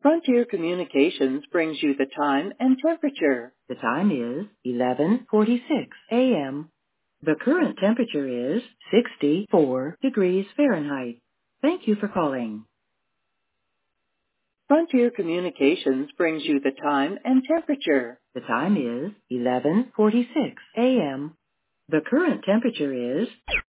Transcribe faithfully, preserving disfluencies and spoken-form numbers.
Frontier Communications brings you the time and temperature. The time is eleven forty-six a m The current temperature is sixty-four degrees Fahrenheit. Thank you for calling. Frontier Communications brings you the time and temperature. The time is eleven forty-six a m The current temperature is